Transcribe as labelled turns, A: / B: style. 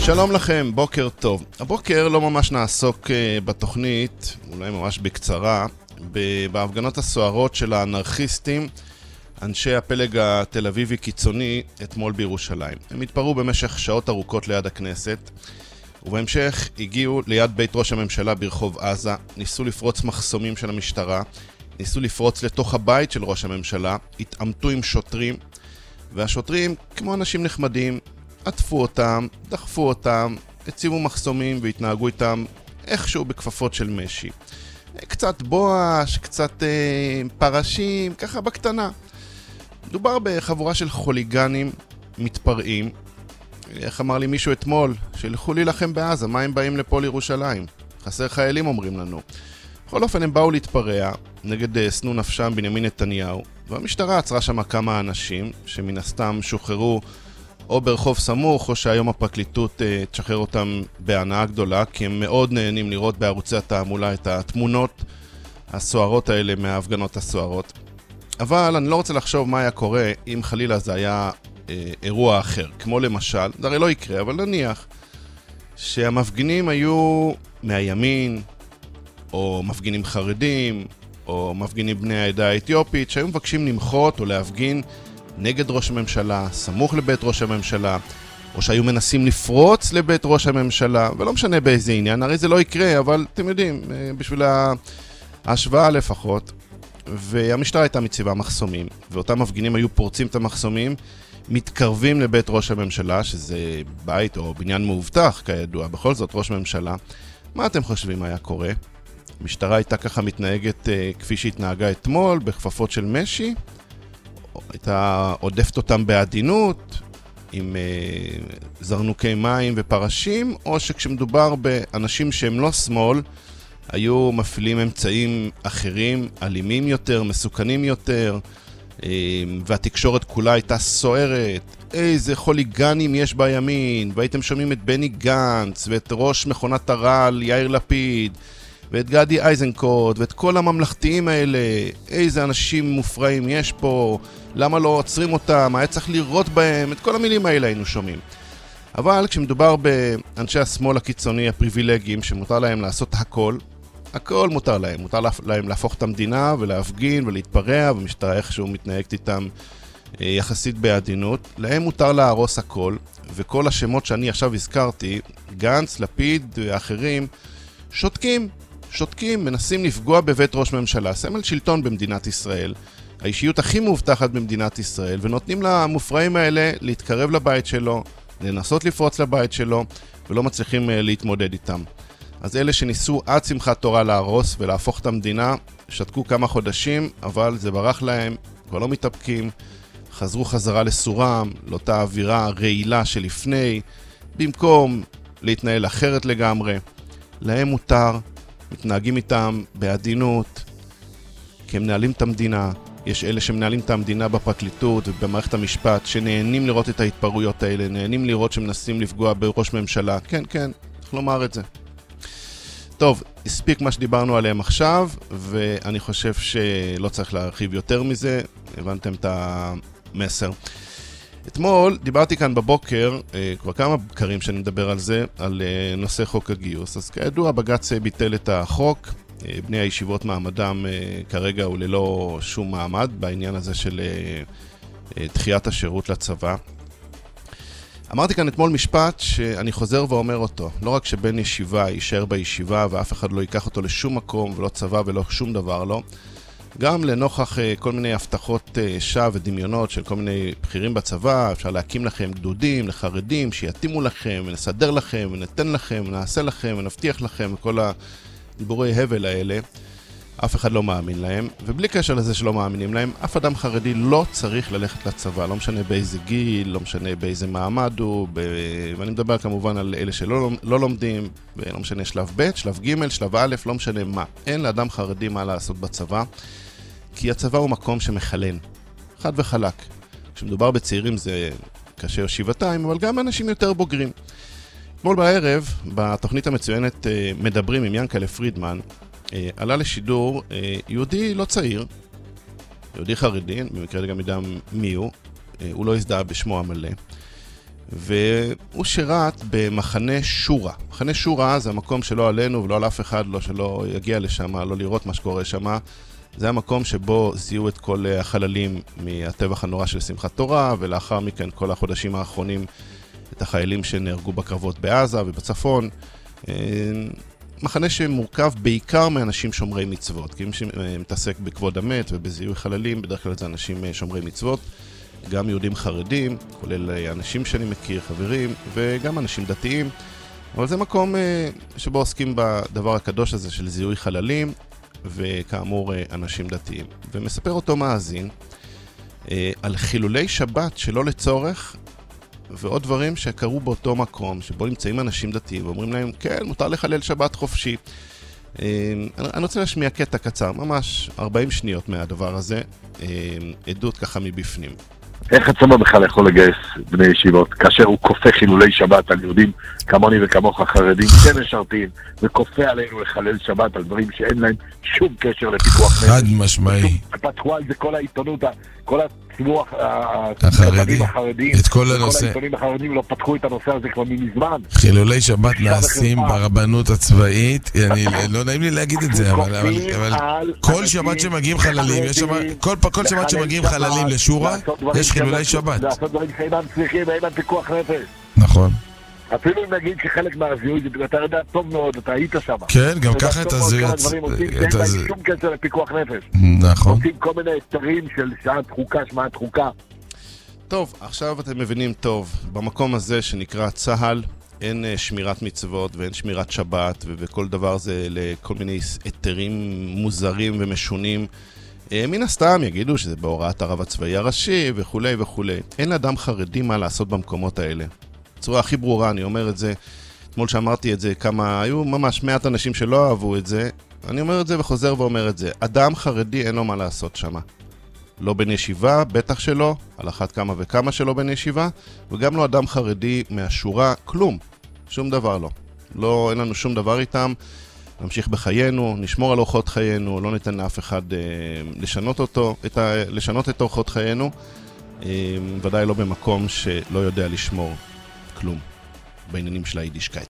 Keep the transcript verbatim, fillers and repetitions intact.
A: שלום לכם, בוקר טוב. הבוקר לא ממש נעסוק בתוכנית, אולי ממש בקצרה, בהפגנות הסוערות של האנרכיסטים, אנשי הפלג התל אביבי קיצוני, אתמול בירושלים. הם התפרעו במשך שעות ארוכות ליד הכנסת, ובהמשך הגיעו ליד בית ראש הממשלה ברחוב עזה, ניסו לפרוץ מחסומים של המשטרה, ניסו לפרוץ לתוך הבית של ראש הממשלה, התעמתו עם שוטרים, והשוטרים, כמו אנשים נחמדים, עטפו אותם, דחפו אותם, הציבו מחסומים והתנהגו איתם איכשהו בכפפות של משי. קצת בואש, קצת אה, פרשים, ככה בקטנה. מדובר בחבורה של חוליגנים מתפרעים. איך אמר לי מישהו אתמול? שילכו להילחם בעזה, מה הם באים לפה לירושלים? חסר חיילים אומרים לנו. בכל אופן הם באו להתפרע נגד סנו נפשם בנימין נתניהו, והמשטרה עצרה שם כמה אנשים שמן הסתם שוחררו או ברחוב סמוך, או שהיום הפרקליטות uh, תשחרר אותם בהנאה גדולה, כי הם מאוד נהנים לראות בערוצי התעמולה את התמונות הסוערות האלה מההפגנות הסוערות. אבל אני לא רוצה לחשוב מה היה קורה אם חלילה זה היה uh, אירוע אחר, כמו למשל, זה הרי לא יקרה, אבל נניח שהמפגינים היו מהימין, או מפגינים חרדים, או מפגינים בני העדה האתיופית, שהיו מבקשים למחות או להפגין נגד ראש הממשלה, סמוך לבית ראש הממשלה, או שהיו מנסים לפרוץ לבית ראש הממשלה, ולא משנה באיזה עניין, הרי זה לא יקרה, אבל אתם יודעים, בשביל ההשוואה לפחות, והמשטרה הייתה מציבה מחסומים, ואותם מפגינים היו פורצים את המחסומים, מתקרבים לבית ראש הממשלה, שזה בית או בניין מאובטח, כידוע, בכל זאת ראש ממשלה. מה אתם חושבים היה קורה? המשטרה הייתה ככה מתנהגת כפי שהתנהגה אתמול, בכפפות של משי, הייתה עודפת אותם בעדינות, עם אה, זרנוקי מים ופרשים, או שכשמדובר באנשים שהם לא שמאל, היו מפעילים אמצעים אחרים, אלימים יותר, מסוכנים יותר, אה, והתקשורת כולה הייתה סוערת. איזה חוליגנים יש בימין, והייתם שומעים את בני גנץ, ואת ראש מכונת הרעל יאיר לפיד, ואת גדי איזנקוט, ואת כל הממלכתיים האלה, איזה אנשים מופרעים יש פה, למה לא עוצרים אותם, היה צריך לראות בהם, את כל המילים האלה היינו שומעים. אבל כשמדובר באנשי השמאל הקיצוני, הפריבילגיים, שמותר להם לעשות הכל, הכל מותר להם, מותר להם להפוך את המדינה ולהפגין ולהתפרע, ומשטרה איכשהו מתנהגת איתם יחסית בעדינות, להם מותר להרוס הכל, וכל השמות שאני עכשיו הזכרתי, גנץ, לפיד ואחרים, שותקים, שותקים, מנסים לפגוע בבית ראש ממשלה, סמל שלטון במדינת ישראל, האישיות הכי מובטחת במדינת ישראל, ונותנים למופרעים האלה להתקרב לבית שלו, לנסות לפרוץ לבית שלו, ולא מצליחים להתמודד איתם. אז אלה שניסו עד שמחת תורה להרוס ולהפוך את המדינה, שתקו כמה חודשים, אבל זה ברח להם, כבר לא מתאפקים, חזרו חזרה לסורם, לאותה אווירה רעילה שלפני, במקום להתנהל אחרת לגמרי. להם מותר, מתנהגים איתם בעדינות, כי הם מנהלים את המדינה. יש אלה שמנהלים את המדינה בפרקליטות ובמערכת המשפט, שנהנים לראות את ההתפרעויות האלה, נהנים לראות שמנסים לפגוע בראש ממשלה. כן, כן, צריך לומר את זה. טוב, הספיק מה שדיברנו עליהם עכשיו, ואני חושב שלא צריך להרחיב יותר מזה, הבנתם את המסר. אתמול דיברתי כאן בבוקר, כבר כמה בקרים שאני מדבר על זה, על נושא חוק הגיוס. אז כידוע, בג"ץ ביטל את החוק, בני הישיבות מעמדם כרגע הוא ללא שום מעמד בעניין הזה של דחיית השירות לצבא. אמרתי כאן אתמול משפט שאני חוזר ואומר אותו, לא רק שבן ישיבה יישאר בישיבה ואף אחד לא ייקח אותו לשום מקום ולא צבא ולא שום דבר לא, גם לנוכח כל מיני הבטחות שווא ודמיונות של כל מיני בכירים בצבא, אפשר להקים לכם גדודים לחרדים שיתאימו לכם ונסדר לכם וניתן לכם ונעשה לכם ונבטיח לכם וכל הדיבורי הבל האלה, אף אחד לא מאמין להם, ובלי קשר לזה שלא מאמינים להם, אף אדם חרדי לא צריך ללכת לצבא, לא משנה באיזה גיל, לא משנה באיזה מעמד הוא, ב... ואני מדבר כמובן על אלה שלא לא לומדים, לא משנה שלב ב', שלב ג', שלב א', לא משנה מה. אין לאדם חרדי מה לעשות בצבא, כי הצבא הוא מקום שמחלן, חד וחלק. כשמדובר בצעירים זה קשה או שבעתיים, אבל גם אנשים יותר בוגרים. אתמול בערב, בתוכנית המצוינת מדברים עם ינקלה פרידמן, עלה לשידור יהודי לא צעיר, יהודי חרדי, במקרה גם ידע מי הוא, הוא לא הזדהה בשמו המלא, והוא שירת במחנה שורה. מחנה שורה זה המקום שלא עלינו ולא על אף אחד, לא שלא יגיע לשם, לא לראות מה שקורה שם. זה המקום שבו זיהו את כל החללים מהטבח הנורא של שמחת תורה, ולאחר מכן כל החודשים האחרונים את החיילים שנהרגו בקרבות בעזה ובצפון. מחנה שמורכב בעיקר מאנשים שומרי מצוות, כי מי שמתעסק בכבוד המת ובזיהוי חללים, בדרך כלל זה אנשים שומרי מצוות, גם יהודים חרדים, כולל אנשים שאני מכיר, חברים, וגם אנשים דתיים. אבל זה מקום שבו עוסקים בדבר הקדוש הזה של זיהוי חללים, וכאמור אנשים דתיים. ומספר אותו מאזין על חילולי שבת שלא לצורך, ועוד דברים שקרו באותו מקום, שבו נמצאים אנשים דתיים, ואומרים להם, כן, מותר לחלל שבת חופשי. אני רוצה להשמיע קטע קצר, ממש ארבעים שניות מהדבר הזה, עדות ככה מבפנים.
B: איך הצבא בכלל יכול לגייס בני ישיבות, כאשר הוא כופה חילולי שבת על יהודים כמוני וכמוך חרדים שמשרתים, וכופה עלינו לחלל שבת על דברים שאין להם שום קשר לפיקוח נפש.
C: חד משמעי.
B: פתחו על זה כל העיתונות, כל הציבור
C: החרדי,
B: החרדים,
C: את כל הנושא.
B: כל העיתונים החרדים לא פתחו את הנושא הזה כבר מזמן.
C: חילולי שבת נעשים ברבנות הצבאית, אני לא נעים לי להגיד את זה, אבל כל שבת שמגיעים חללים, כל שבת שמגיעים חללים לשורה, יש חילולי שבת.
B: לעשות דברים שאינם צריכים, אינם פיקוח נפש.
C: נכון.
B: אפילו אם נגיד שחלק מהזיהוי, אתה יודע טוב מאוד, אתה היית שם.
C: כן, גם ככה את הזיהוי.
B: אין להם שום קשר לפיקוח נפש.
C: נכון.
B: עושים כל מיני היתרים של שעת חוקה, שמעת חוקה.
A: טוב, עכשיו אתם מבינים טוב, במקום הזה שנקרא צהל, אין שמירת מצוות ואין שמירת שבת, וכל דבר זה לכל מיני היתרים מוזרים ומשונים. מן הסתם יגידו שזה בהוראת הרב הצבאי הראשי וכו' וכו'. אין לאדם חרדי מה לעשות במקומות האלה. בצורה הכי ברורה, אני אומר את זה, אתמול שאמרתי את זה, כמה, היו ממש מעט אנשים שלא אהבו את זה, אני אומר את זה וחוזר ואומר את זה, אדם חרדי אין לו מה לעשות שמה. לא בן ישיבה, בטח שלא, על אחת כמה וכמה שלא בן ישיבה, וגם לא אדם חרדי מהשורה, כלום, שום דבר לא. לא, אין לנו שום דבר איתם, נמשיך בחיינו, נשמור על אורחות חיינו, לא ניתן לאף אחד אה, לשנות אותו, את ה, לשנות את אורחות חיינו, אה, ודאי לא במקום שלא יודע לשמור כלום בעניינים של היידישקייט.